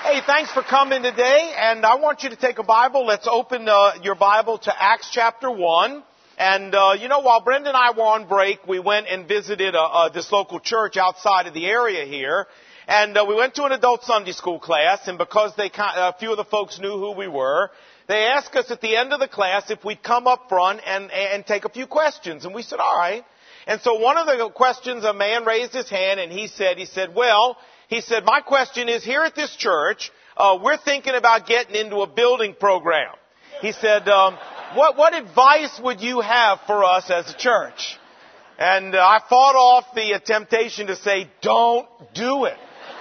Hey, thanks for coming today, and I want you to take a Bible. Let's open your Bible to Acts chapter 1. And, while Brenda and I were on break, we went and visited this local church outside of the area here. And we went to an adult Sunday school class, and because a few of the folks knew who we were, they asked us at the end of the class if we'd come up front and take a few questions. And we said, all right. And so one of the questions, a man raised his hand, and he said, my question is, here at this church, we're thinking about getting into a building program. He said, what advice would you have for us as a church? And I fought off the temptation to say, don't do it.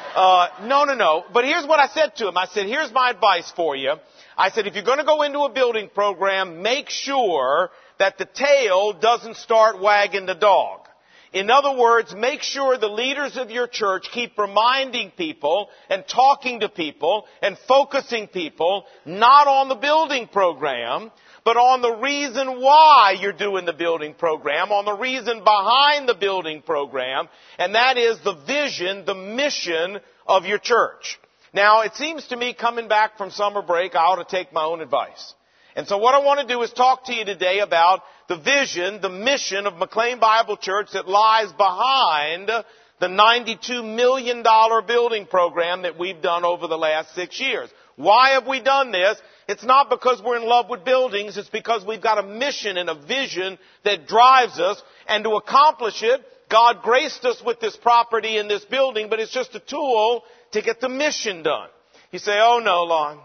No. But here's what I said to him. I said, here's my advice for you. I said, if you're going to go into a building program, make sure that the tail doesn't start wagging the dog. In other words, make sure the leaders of your church keep reminding people and talking to people and focusing people not on the building program, but on the reason why you're doing the building program, on the reason behind the building program, and that is the vision, the mission of your church. Now, it seems to me coming back from summer break, I ought to take my own advice. And so what I want to do is talk to you today about the vision, the mission of McLean Bible Church that lies behind the $92 million building program that we've done over the last 6 years. Why have we done this? It's not because we're in love with buildings. It's because we've got a mission and a vision that drives us. And to accomplish it, God graced us with this property and this building, but it's just a tool to get the mission done. You say, oh no, Lon.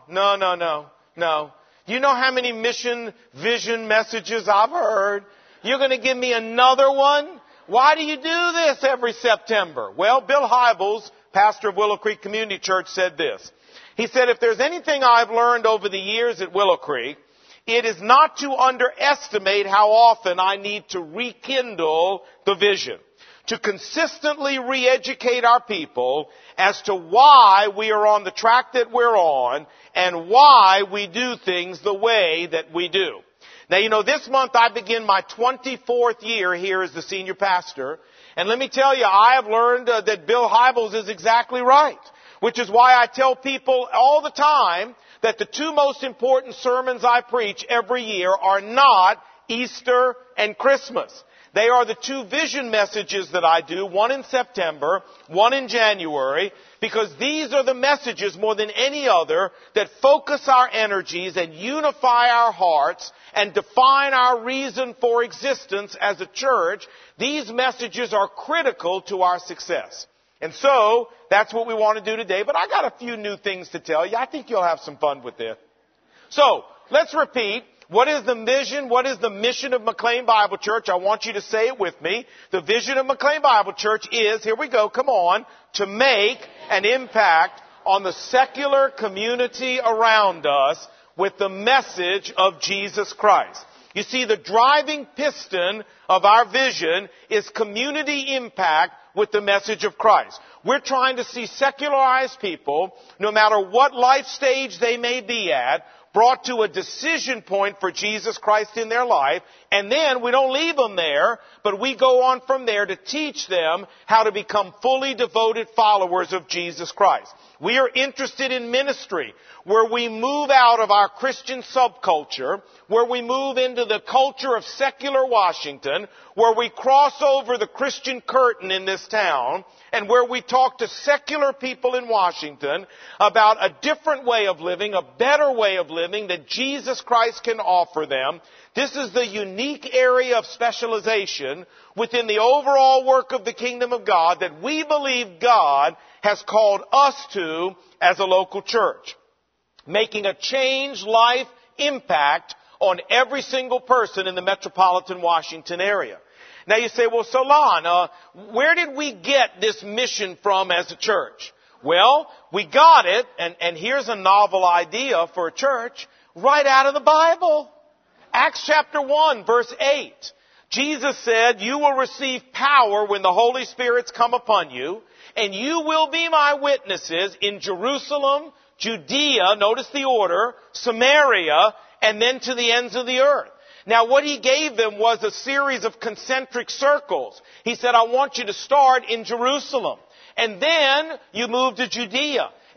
No. Do you know how many mission, vision messages I've heard? You're going to give me another one? Why do you do this every September? Well, Bill Hybels, pastor of Willow Creek Community Church, said this. He said, if there's anything I've learned over the years at Willow Creek, it is not to underestimate how often I need to rekindle the vision, to consistently re-educate our people as to why we are on the track that we're on and why we do things the way that we do. Now, this month I begin my 24th year here as the senior pastor, and let me tell you, I have learned that Bill Hybels is exactly right, which is why I tell people all the time that the two most important sermons I preach every year are not Easter and Christmas. They are the two vision messages that I do, one in September, one in January, because these are the messages more than any other that focus our energies and unify our hearts and define our reason for existence as a church. These messages are critical to our success. And so, that's what we want to do today, but I got a few new things to tell you. I think you'll have some fun with this. So, let's repeat. What is the vision? What is the mission of McLean Bible Church? I want you to say it with me. The vision of McLean Bible Church is, here we go, come on, to make an impact on the secular community around us with the message of Jesus Christ. You see, the driving piston of our vision is community impact with the message of Christ. We're trying to see secularized people, no matter what life stage they may be at, brought to a decision point for Jesus Christ in their life, and then we don't leave them there, but we go on from there to teach them how to become fully devoted followers of Jesus Christ. We are interested in ministry, where we move out of our Christian subculture, where we move into the culture of secular Washington, where we cross over the Christian curtain in this town, and where we talk to secular people in Washington about a different way of living, a better way of living that Jesus Christ can offer them. This is the unique area of specialization within the overall work of the kingdom of God that we believe God has called us to as a local church, making a change life impact on every single person in the metropolitan Washington area. Now you say, well, Solon, where did we get this mission from as a church? Well, we got it, and here's a novel idea for a church, right out of the Bible. Acts chapter 1, verse 8. Jesus said, you will receive power when the Holy Spirit's come upon you, and you will be my witnesses in Jerusalem, Judea, notice the order, Samaria, and then to the ends of the earth. Now, what he gave them was a series of concentric circles. He said, I want you to start in Jerusalem. And then you move to Judea.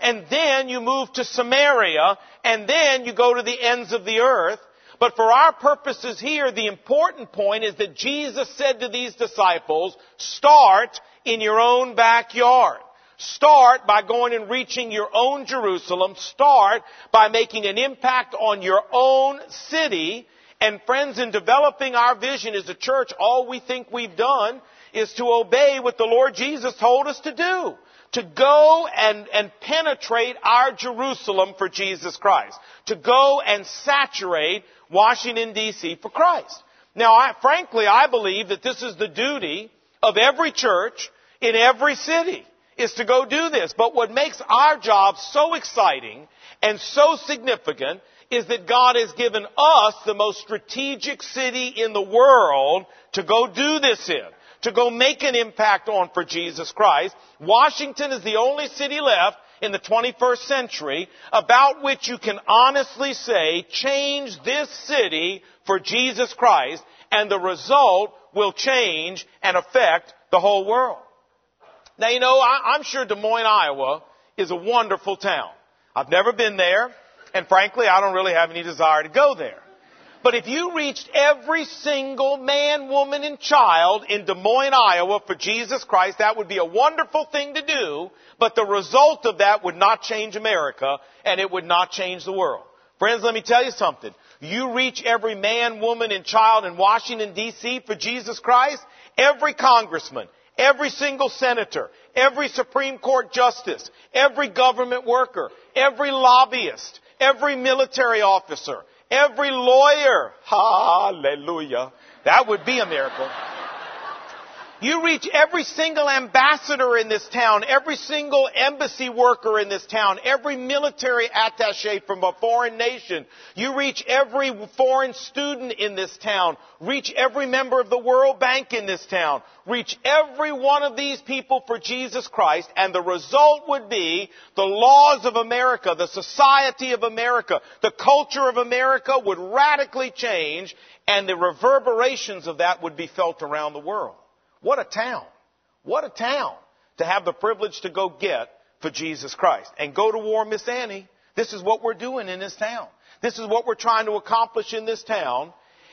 and then you move to Samaria, and then you go to the ends of the earth. But for our purposes here, the important point is that Jesus said to these disciples, start in your own backyard. Start by going and reaching your own Jerusalem. Start by making an impact on your own city. And friends, in developing our vision as a church, all we think we've done is to obey what the Lord Jesus told us to do. To go and penetrate our Jerusalem for Jesus Christ. To go and saturate Washington, D.C. for Christ. Now, frankly, I believe that this is the duty of every church in every city, is to go do this. But what makes our job so exciting and so significant is that God has given us the most strategic city in the world to go do this in, to go make an impact on for Jesus Christ. Washington is the only city left in the 21st century about which you can honestly say, change this city for Jesus Christ, and the result will change and affect the whole world. Now, you know, I'm sure Des Moines, Iowa is a wonderful town. I've never been there, and frankly, I don't really have any desire to go there. But if you reached every single man, woman, and child in Des Moines, Iowa for Jesus Christ, that would be a wonderful thing to do, but the result of that would not change America, and it would not change the world. Friends, let me tell you something. You reach every man, woman, and child in Washington, D.C. for Jesus Christ, every congressman, every single senator, every Supreme Court justice, every government worker, every lobbyist, every military officer, every lawyer. Hallelujah. That would be a miracle. You reach every single ambassador in this town, every single embassy worker in this town, every military attaché from a foreign nation. You reach every foreign student in this town. Reach every member of the World Bank in this town. Reach every one of these people for Jesus Christ, and the result would be the laws of America, the society of America, the culture of America would radically change, and the reverberations of that would be felt around the world. What a town. What a town to have the privilege to go get for Jesus Christ. And go to war, Miss Annie. This is what we're doing in this town. This is what we're trying to accomplish in this town.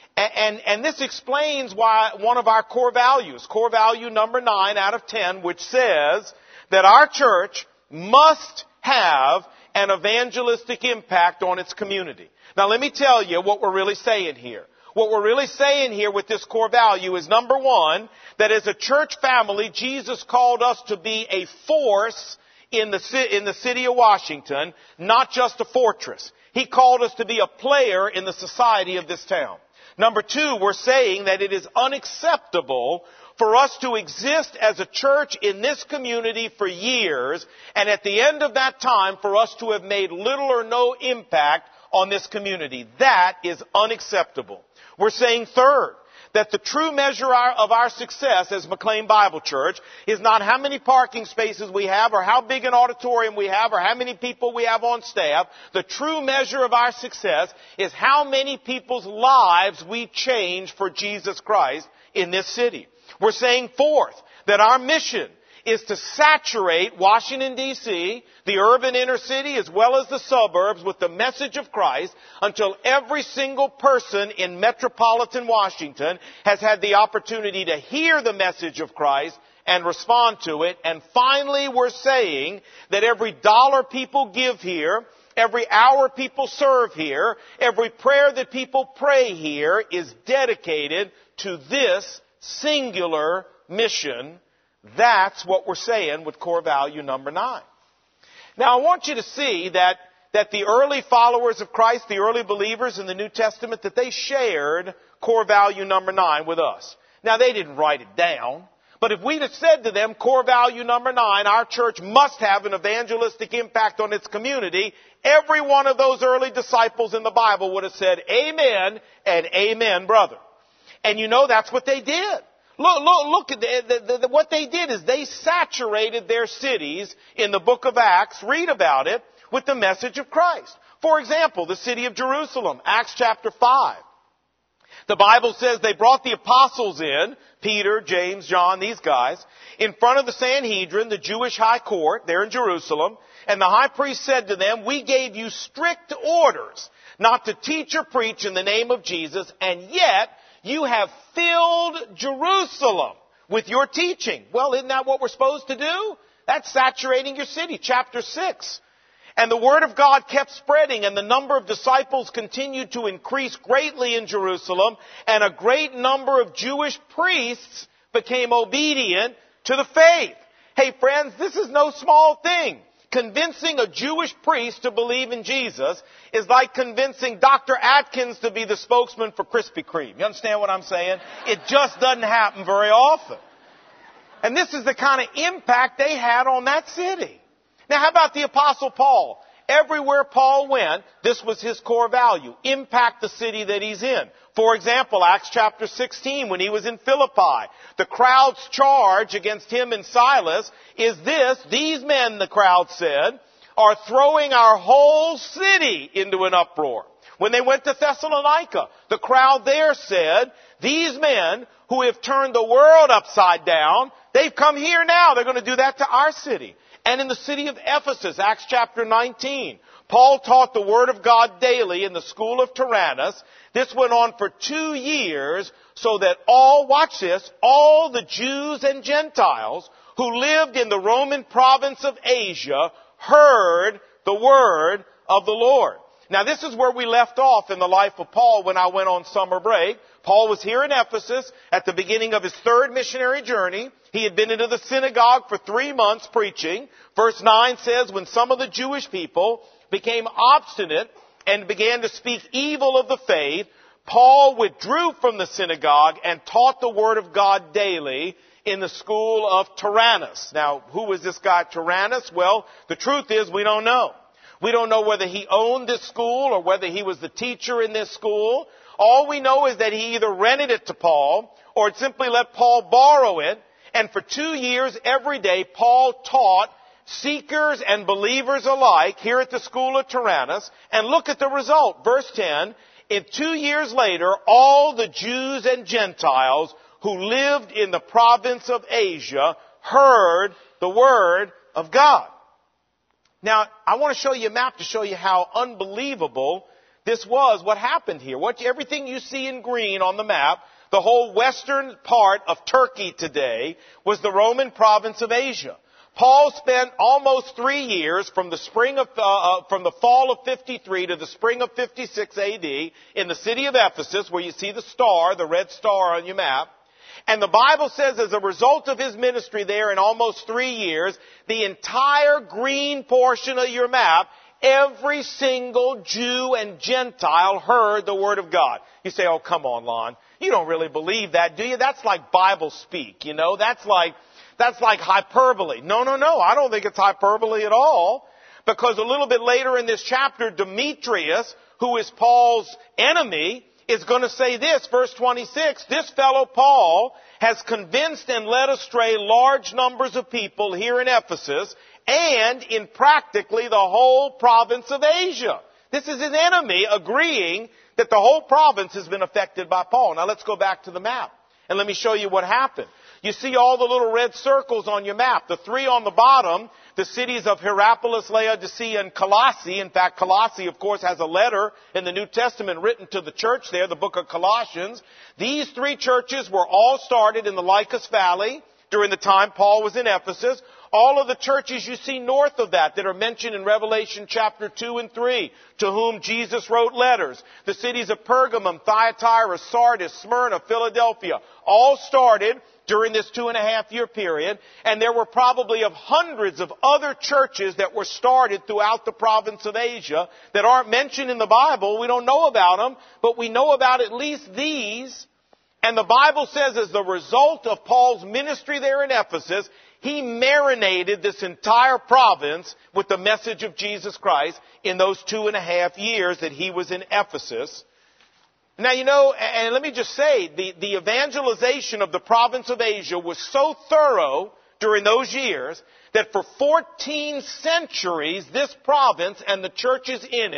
And this explains why one of our core values, core value number 9 out of 10, which says that our church must have an evangelistic impact on its community. Now let me tell you what we're really saying here. What we're really saying here with this core value is, number one, that as a church family, Jesus called us to be a force in the city of Washington, not just a fortress. He called us to be a player in the society of this town. Number two, we're saying that it is unacceptable for us to exist as a church in this community for years, and at the end of that time, for us to have made little or no impact on this community. That is unacceptable. We're saying, third, that the true measure of our success as McLean Bible Church is not how many parking spaces we have or how big an auditorium we have or how many people we have on staff. The true measure of our success is how many people's lives we change for Jesus Christ in this city. We're saying, fourth, that our mission is to saturate Washington, D.C., the urban inner city, as well as the suburbs, with the message of Christ until every single person in metropolitan Washington has had the opportunity to hear the message of Christ and respond to it. And finally, we're saying that every dollar people give here, every hour people serve here, every prayer that people pray here is dedicated to this singular mission. That's what we're saying with core value number 9. Now, I want you to see that the early followers of Christ, the early believers in the New Testament, that they shared core value number 9 with us. Now, they didn't write it down, but if we'd have said to them, core value number 9, our church must have an evangelistic impact on its community, every one of those early disciples in the Bible would have said, amen and amen, brother. And you know, that's what they did. Look at what they did is they saturated their cities in the book of Acts, read about it, with the message of Christ. For example, the city of Jerusalem, Acts chapter 5. The Bible says they brought the apostles in, Peter, James, John, these guys, in front of the Sanhedrin, the Jewish high court there in Jerusalem, and the high priest said to them, "We gave you strict orders not to teach or preach in the name of Jesus, and yet you have filled Jerusalem with your teaching." Well, isn't that what we're supposed to do? That's saturating your city. Chapter 6. And the word of God kept spreading, and the number of disciples continued to increase greatly in Jerusalem, and a great number of Jewish priests became obedient to the faith. Hey friends, this is no small thing. Convincing a Jewish priest to believe in Jesus is like convincing Dr. Atkins to be the spokesman for Krispy Kreme. You understand what I'm saying? It just doesn't happen very often. And this is the kind of impact they had on that city. Now, how about the Apostle Paul? Everywhere Paul went, this was his core value. Impact the city that he's in. For example, Acts chapter 16, when he was in Philippi, the crowd's charge against him and Silas is this: these men, the crowd said, are throwing our whole city into an uproar. When they went to Thessalonica, the crowd there said, these men who have turned the world upside down, they've come here now. They're going to do that to our city. And in the city of Ephesus, Acts chapter 19, Paul taught the Word of God daily in the school of Tyrannus. This went on for 2 years so that watch this, all the Jews and Gentiles who lived in the Roman province of Asia heard the Word of the Lord. Now this is where we left off in the life of Paul when I went on summer break. Paul was here in Ephesus at the beginning of his third missionary journey. He had been into the synagogue for 3 months preaching. Verse 9 says, when some of the Jewish people became obstinate and began to speak evil of the faith, Paul withdrew from the synagogue and taught the Word of God daily in the school of Tyrannus. Now, who was this guy Tyrannus? Well, the truth is we don't know. We don't know whether he owned this school or whether he was the teacher in this school. All we know is that he either rented it to Paul or simply let Paul borrow it. And for 2 years, every day, Paul taught seekers and believers alike here at the school of Tyrannus. And look at the result. Verse 10, 2 years later, all the Jews and Gentiles who lived in the province of Asia heard the Word of God. Now, I want to show you a map to show you how unbelievable this was, what happened here. Everything you see in green on the map, the whole western part of Turkey today, was the Roman province of Asia. Paul spent almost 3 years from the fall of 53 to the spring of 56 AD in the city of Ephesus, where you see the star, the red star on your map. And the Bible says as a result of his ministry there in almost 3 years, the entire green portion of your map, every single Jew and Gentile heard the Word of God. You say, oh, come on, Lon. You don't really believe that, do you? That's like Bible speak, you know? That's like hyperbole. No. I don't think it's hyperbole at all. Because a little bit later in this chapter, Demetrius, who is Paul's enemy, is going to say this, verse 26, this fellow Paul has convinced and led astray large numbers of people here in Ephesus and in practically the whole province of Asia. This is his enemy agreeing that the whole province has been affected by Paul. Now let's go back to the map and let me show you what happened. You see all the little red circles on your map. The 3 on the bottom, the cities of Hierapolis, Laodicea, and Colossae. In fact, Colossae, of course, has a letter in the New Testament written to the church there, the book of Colossians. These 3 churches were all started in the Lycus Valley during the time Paul was in Ephesus. All of the churches you see north of that are mentioned in Revelation chapter 2 and 3, to whom Jesus wrote letters. The cities of Pergamum, Thyatira, Sardis, Smyrna, Philadelphia, all started during this 2.5-year period, and there were probably hundreds of other churches that were started throughout the province of Asia that aren't mentioned in the Bible. We don't know about them, but we know about at least these. And the Bible says as the result of Paul's ministry there in Ephesus, he marinated this entire province with the message of Jesus Christ in those 2.5 years that he was in Ephesus. Now, you know, and let me just say, the evangelization of the province of Asia was so thorough during those years that for 14 centuries, this province and the churches in it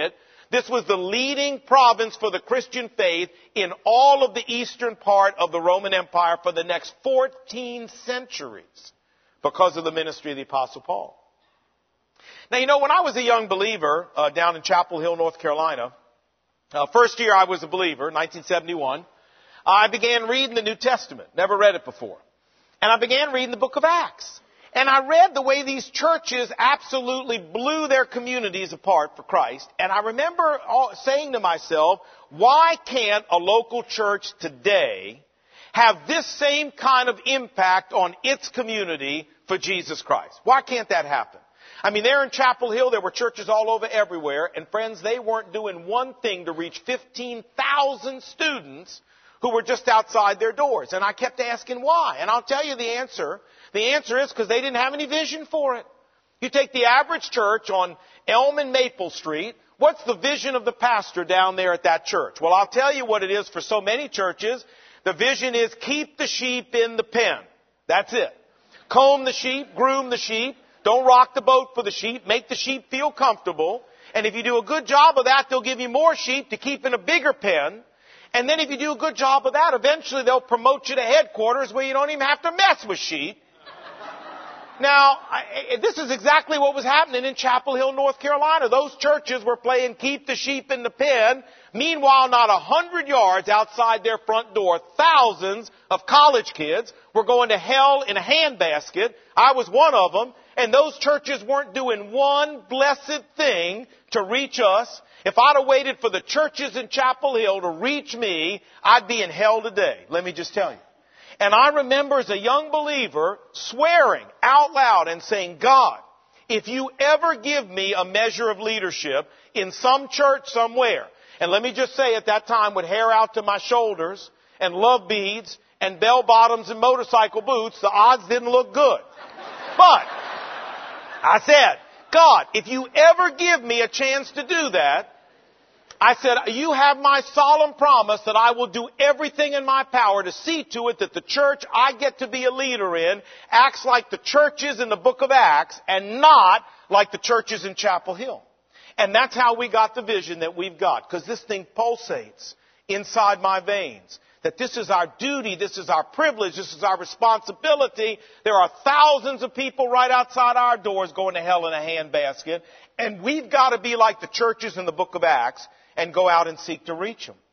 This was the leading province for the Christian faith in all of the eastern part of the Roman Empire for the next 14 centuries because of the ministry of the Apostle Paul. Now, you know, when I was a young believer down in Chapel Hill, North Carolina, first year I was a believer, 1971, I began reading the New Testament. Never read it before. And I began reading the book of Acts. And I read the way these churches absolutely blew their communities apart for Christ. And I remember saying to myself, why can't a local church today have this same kind of impact on its community for Jesus Christ? Why can't that happen? I mean, there in Chapel Hill, there were churches all over everywhere. And friends, they weren't doing one thing to reach 15,000 students who were just outside their doors. And I kept asking why. And I'll tell you the answer. The answer is because they didn't have any vision for it. You take the average church on Elm and Maple Street. What's the vision of the pastor down there at that church? Well, I'll tell you what it is for so many churches. The vision is keep the sheep in the pen. That's it. Comb the sheep, groom the sheep. Don't rock the boat for the sheep. Make the sheep feel comfortable. And if you do a good job of that, they'll give you more sheep to keep in a bigger pen. And then if you do a good job of that, eventually they'll promote you to headquarters where you don't even have to mess with sheep. Now, this is exactly what was happening in Chapel Hill, North Carolina. Those churches were playing keep the sheep in the pen. Meanwhile, not 100 yards outside their front door, thousands of college kids were going to hell in a handbasket. I was one of them. And those churches weren't doing one blessed thing to reach us. If I'd have waited for the churches in Chapel Hill to reach me, I'd be in hell today. Let me just tell you. And I remember as a young believer swearing out loud and saying, God, if you ever give me a measure of leadership in some church somewhere, and let me just say at that time with hair out to my shoulders and love beads and bell bottoms and motorcycle boots, the odds didn't look good. But I said, God, if you ever give me a chance to do that, I said, you have my solemn promise that I will do everything in my power to see to it that the church I get to be a leader in acts like the churches in the book of Acts and not like the churches in Chapel Hill. And that's how we got the vision that we've got, because this thing pulsates inside my veins. That this is our duty, this is our privilege, this is our responsibility. There are thousands of people right outside our doors going to hell in a handbasket. And we've got to be like the churches in the book of Acts and go out and seek to reach them.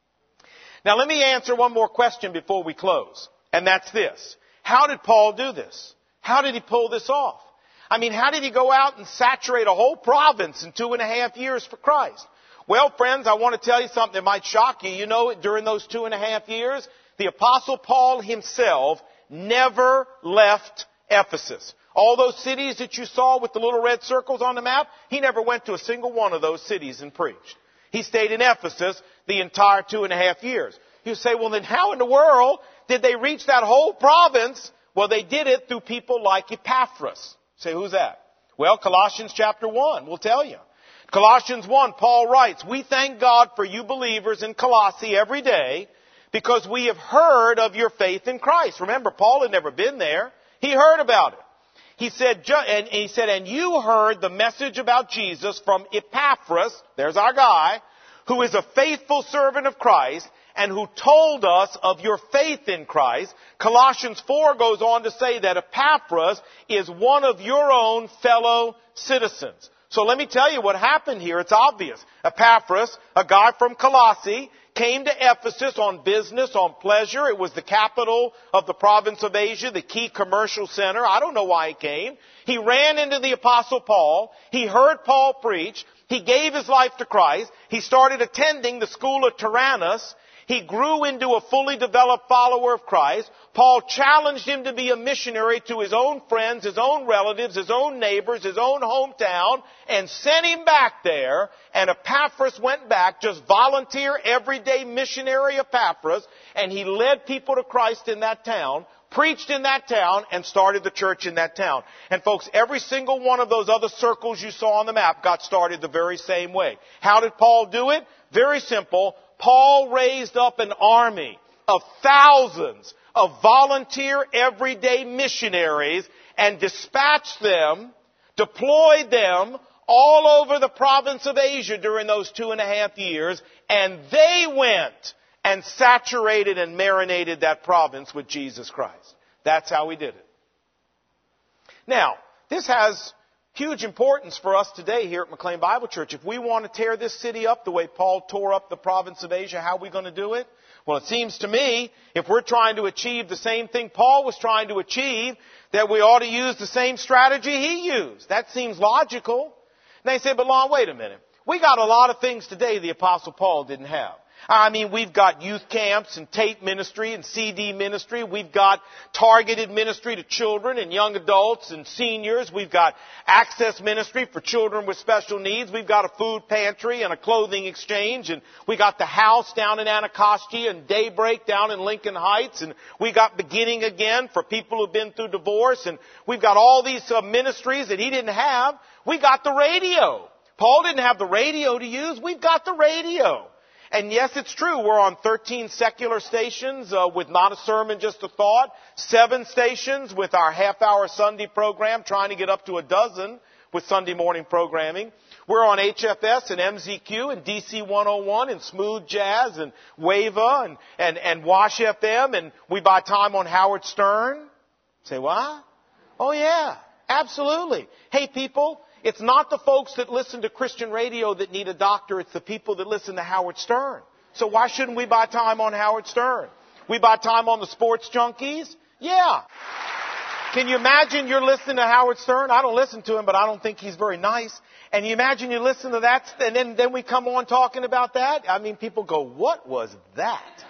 Now let me answer one more question before we close. And that's this. How did Paul do this? How did he pull this off? I mean, how did he go out and saturate a whole province in 2.5 years for Christ? Well, friends, I want to tell you something that might shock you. You know, during those 2.5 years, the Apostle Paul himself never left Ephesus. All those cities that you saw with the little red circles on the map, he never went to a single one of those cities and preached. He stayed in Ephesus the entire 2.5 years. You say, well, then how in the world did they reach that whole province? Well, they did it through people like Epaphras. Say, who's that? Well, Colossians chapter 1 will tell you. Colossians 1, Paul writes, we thank God for you believers in Colossae every day because we have heard of your faith in Christ. Remember, Paul had never been there. He heard about it. He said, and you heard the message about Jesus from Epaphras, there's our guy, who is a faithful servant of Christ and who told us of your faith in Christ. Colossians 4 goes on to say that Epaphras is one of your own fellow citizens. So let me tell you what happened here. It's obvious. Epaphras, a guy from Colossae, came to Ephesus on business, on pleasure. It was the capital of the province of Asia, the key commercial center. I don't know why he came. He ran into the Apostle Paul. He heard Paul preach. He gave his life to Christ. He started attending the school of Tyrannus. He grew into a fully developed follower of Christ. Paul challenged him to be a missionary to his own friends, his own relatives, his own neighbors, his own hometown, and sent him back there. And Epaphras went back, just volunteer, everyday missionary Epaphras, and he led people to Christ in that town, preached in that town, and started the church in that town. And folks, every single one of those other circles you saw on the map got started the very same way. How did Paul do it? Very simple. Paul raised up an army of thousands of volunteer everyday missionaries and dispatched them, deployed them all over the province of Asia during those 2.5 years, and they went and saturated and marinated that province with Jesus Christ. That's how he did it. Now, this has huge importance for us today here at McLean Bible Church. If we want to tear this city up the way Paul tore up the province of Asia, how are we going to do it? Well, it seems to me, if we're trying to achieve the same thing Paul was trying to achieve, that we ought to use the same strategy he used. That seems logical. And they say, but Lon, wait a minute. We got a lot of things today the Apostle Paul didn't have. I mean, we've got youth camps and tape ministry and CD ministry. We've got targeted ministry to children and young adults and seniors. We've got access ministry for children with special needs. We've got a food pantry and a clothing exchange. And we got the house down in Anacostia and Daybreak down in Lincoln Heights. And we got Beginning Again for people who've been through divorce. And we've got all these ministries that he didn't have. We got the radio. Paul didn't have the radio to use. We've got the radio. And yes, it's true, we're on 13 secular stations with Not a Sermon, Just a Thought. 7 stations with our half-hour Sunday program, trying to get up to 12 with Sunday morning programming. We're on HFS and MZQ and DC 101 and Smooth Jazz and WAVA and Wash FM. And we buy time on Howard Stern. Say what? Oh, yeah, absolutely. Hey, people. It's not the folks that listen to Christian radio that need a doctor. It's the people that listen to Howard Stern. So why shouldn't we buy time on Howard Stern? We buy time on the Sports Junkies? Yeah. Can you imagine you're listening to Howard Stern? I don't listen to him, but I don't think he's very nice. And you imagine you listen to that, and then we come on talking about that? I mean, people go, what was that?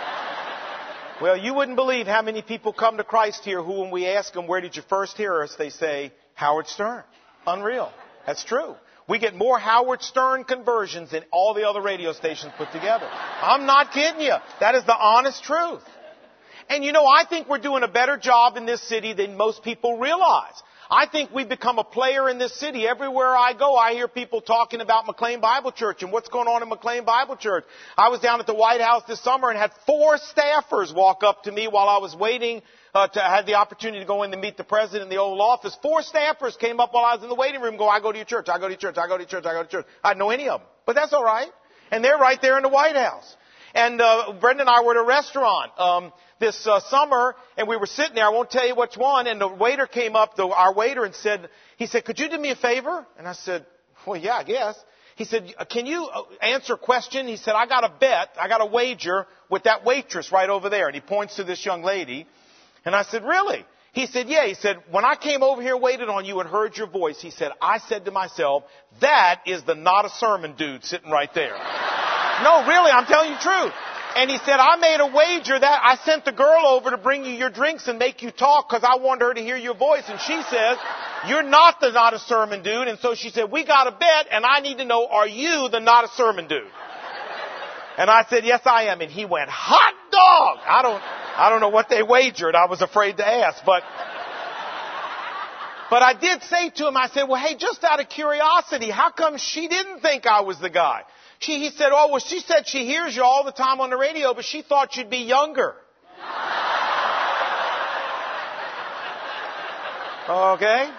Well, you wouldn't believe how many people come to Christ here who, when we ask them, where did you first hear us, they say, Howard Stern. Unreal. That's true. We get more Howard Stern conversions than all the other radio stations put together. I'm not kidding you. That is the honest truth. And you know, I think we're doing a better job in this city than most people realize. I think we've become a player in this city. Everywhere I go, I hear people talking about McLean Bible Church and what's going on in McLean Bible Church. I was down at the White House this summer and had 4 staffers walk up to me while I was waiting to have the opportunity to go in to meet the president in the Oval Office. 4 staffers came up while I was in the waiting room and go, I go to your church, I go to your church, I go to your church, I go to church. I didn't know any of them. But that's all right. And they're right there in the White House. And Brenda and I were at a restaurant this summer, and we were sitting there. I won't tell you which one. And the waiter came up, our waiter, and he said, could you do me a favor? And I said, well, yeah, I guess. He said, can you answer a question? He said, I got a bet, I got a wager with that waitress right over there. And he points to this young lady. And I said, really? He said, yeah. He said, when I came over here, waited on you and heard your voice, he said, I said to myself, that is the Not a Sermon dude sitting right there. No, really, I'm telling you the truth. And he said, I made a wager that I sent the girl over to bring you your drinks and make you talk because I wanted her to hear your voice. And she says, you're not the Not a Sermon dude. And so she said, we got a bet and I need to know, are you the Not a Sermon dude? And I said, yes, I am. And he went, hot dog. I don't know what they wagered. I was afraid to ask, but I did say to him, I said, well, hey, just out of curiosity, how come she didn't think I was the guy? He said, oh, well, she said she hears you all the time on the radio, but she thought you'd be younger. Okay?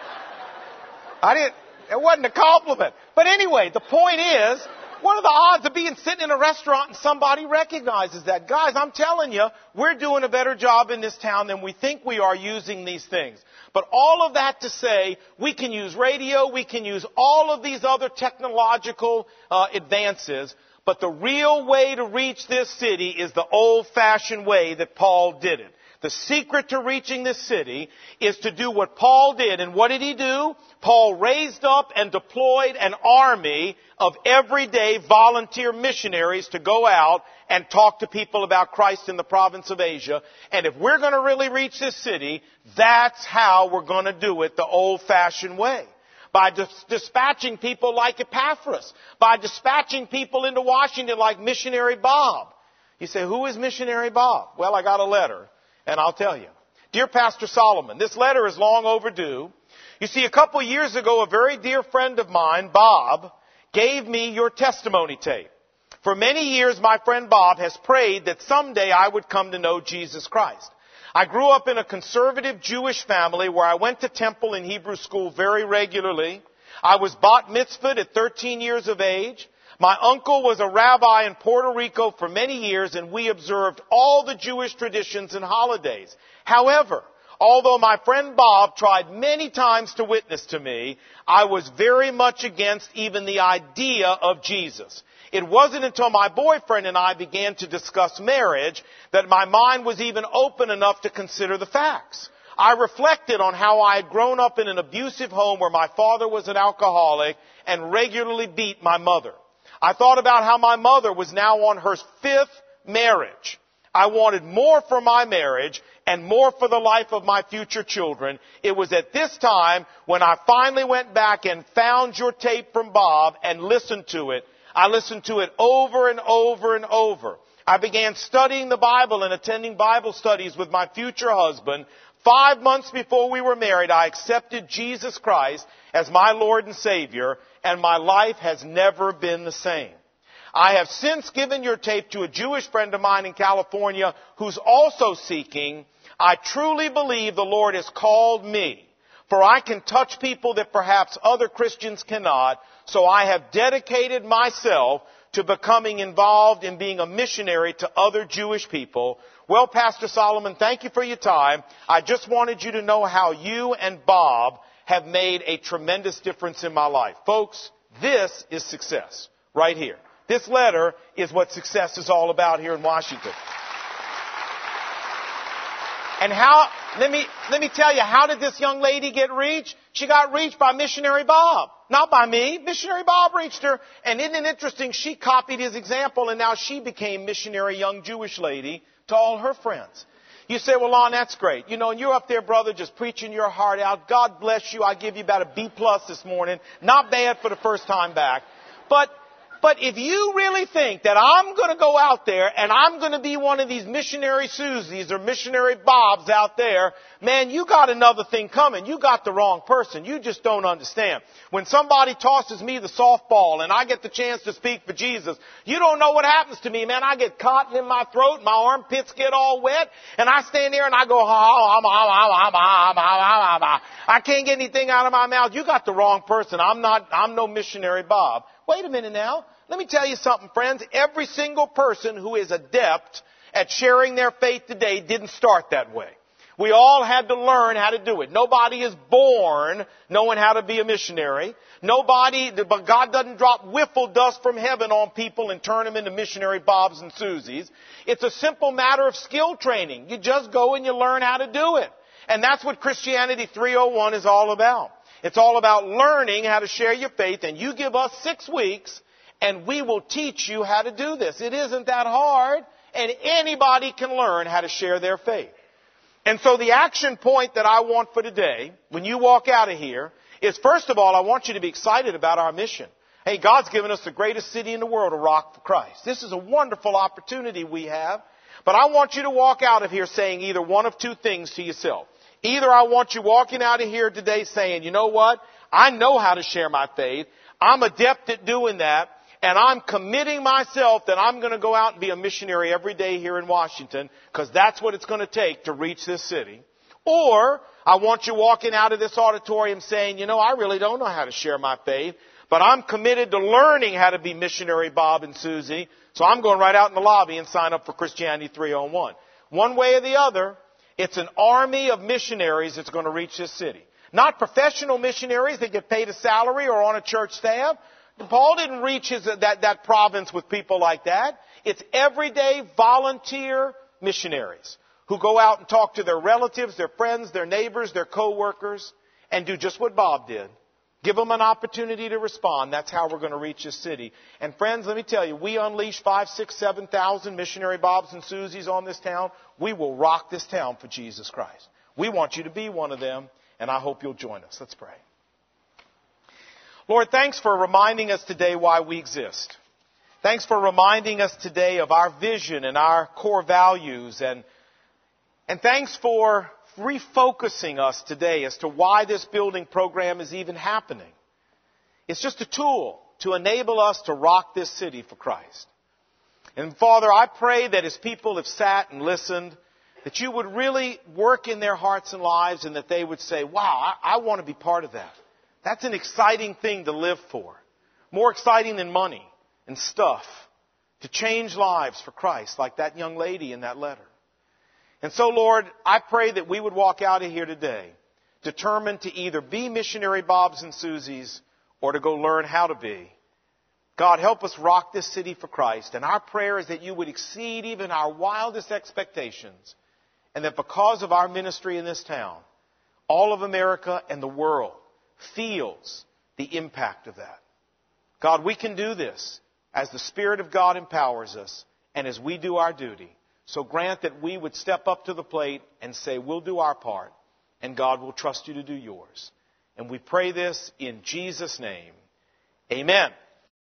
It wasn't a compliment. But anyway, the point is, what are the odds of being sitting in a restaurant and somebody recognizes that? Guys, I'm telling you, we're doing a better job in this town than we think we are using these things. But all of that to say, we can use radio, we can use all of these other technological advances, but the real way to reach this city is the old-fashioned way that Paul did it. The secret to reaching this city is to do what Paul did. And what did he do? Paul raised up and deployed an army of everyday volunteer missionaries to go out and talk to people about Christ in the province of Asia. And if we're going to really reach this city, that's how we're going to do it the old-fashioned way. By dispatching people like Epaphras. By dispatching people into Washington like Missionary Bob. You say, who is Missionary Bob? Well, I got a letter. And I'll tell you. Dear Pastor Solomon, this letter is long overdue. You see, a couple years ago, a very dear friend of mine, Bob, gave me your testimony tape. For many years, my friend Bob has prayed that someday I would come to know Jesus Christ. I grew up in a conservative Jewish family where I went to temple and Hebrew school very regularly. I was bat mitzvahed at 13 years of age. My uncle was a rabbi in Puerto Rico for many years, and we observed all the Jewish traditions and holidays. However, although my friend Bob tried many times to witness to me, I was very much against even the idea of Jesus. It wasn't until my boyfriend and I began to discuss marriage that my mind was even open enough to consider the facts. I reflected on how I had grown up in an abusive home where my father was an alcoholic and regularly beat my mother. I thought about how my mother was now on her 5th marriage. I wanted more for my marriage and more for the life of my future children. It was at this time when I finally went back and found your tape from Bob and listened to it. I listened to it over and over and over. I began studying the Bible and attending Bible studies with my future husband. 5 months before we were married, I accepted Jesus Christ as my Lord and Savior, and my life has never been the same. I have since given your tape to a Jewish friend of mine in California who's also seeking. I truly believe the Lord has called me, for I can touch people that perhaps other Christians cannot, so I have dedicated myself to becoming involved in being a missionary to other Jewish people. Well, Pastor Solomon, thank you for your time. I just wanted you to know how you and Bob have made a tremendous difference in my life. Folks, this is success right here. This letter is what success is all about here in Washington. And let me tell you, how did this young lady get reached? She got reached by Missionary Bob. Not by me. Missionary Bob reached her. And isn't it interesting? She copied his example, and now she became missionary young Jewish lady to all her friends. You say, well, Lon, that's great. You know, and you're up there, brother, just preaching your heart out. God bless you. I give you about a B+ this morning. Not bad for the first time back. But if you really think that I'm going to go out there and I'm going to be one of these missionary Susies or missionary Bobs out there, man, you got another thing coming. You got the wrong person. You just don't understand. When somebody tosses me the softball and I get the chance to speak for Jesus, you don't know what happens to me, man. I get cotton in my throat, my armpits get all wet, and I stand there and I go, I can't get anything out of my mouth. You got the wrong person. I'm no missionary Bob. Wait a minute now. Let me tell you something, friends. Every single person who is adept at sharing their faith today didn't start that way. We all had to learn how to do it. Nobody is born knowing how to be a missionary. But God doesn't drop wiffle dust from heaven on people and turn them into missionary Bobs and Susies. It's a simple matter of skill training. You just go and you learn how to do it. And that's what Christianity 301 is all about. It's all about learning how to share your faith, and you give us 6 weeks, and we will teach you how to do this. It isn't that hard, and anybody can learn how to share their faith. And so the action point that I want for today, when you walk out of here, is first of all, I want you to be excited about our mission. Hey, God's given us the greatest city in the world to rock for Christ. This is a wonderful opportunity we have, but I want you to walk out of here saying either one of 2 things to yourself. Either I want you walking out of here today saying, you know what? I know how to share my faith. I'm adept at doing that. And I'm committing myself that I'm going to go out and be a missionary every day here in Washington, because that's what it's going to take to reach this city. Or I want you walking out of this auditorium saying, you know, I really don't know how to share my faith, but I'm committed to learning how to be missionary Bob and Susie. So I'm going right out in the lobby and sign up for Christianity 301. One way or the other, it's an army of missionaries that's going to reach this city. Not professional missionaries that get paid a salary or on a church staff. Paul didn't reach that province with people like that. It's everyday volunteer missionaries who go out and talk to their relatives, their friends, their neighbors, their co-workers, and do just what Bob did. Give them an opportunity to respond. That's how we're going to reach this city. And friends, let me tell you, we unleash 5, 6, 7,000 missionary Bobs and Susies on this town. We will rock this town for Jesus Christ. We want you to be one of them, and I hope you'll join us. Let's pray. Lord, thanks for reminding us today why we exist. Thanks for reminding us today of our vision and our core values. And thanks for refocusing us today as to why this building program is even happening. It's just a tool to enable us to rock this city for Christ. And Father, I pray that as people have sat and listened, that you would really work in their hearts and lives and that they would say, wow, I want to be part of that. That's an exciting thing to live for. More exciting than money and stuff. To change lives for Christ, like that young lady in that letter. And so, Lord, I pray that we would walk out of here today determined to either be missionary Bobs and Susies or to go learn how to be. God, help us rock this city for Christ. And our prayer is that you would exceed even our wildest expectations. And that because of our ministry in this town, all of America and the world feels the impact of that. God, we can do this as the Spirit of God empowers us and as we do our duty. So grant that we would step up to the plate and say, we'll do our part, and God will trust you to do yours. And we pray this in Jesus' name. Amen.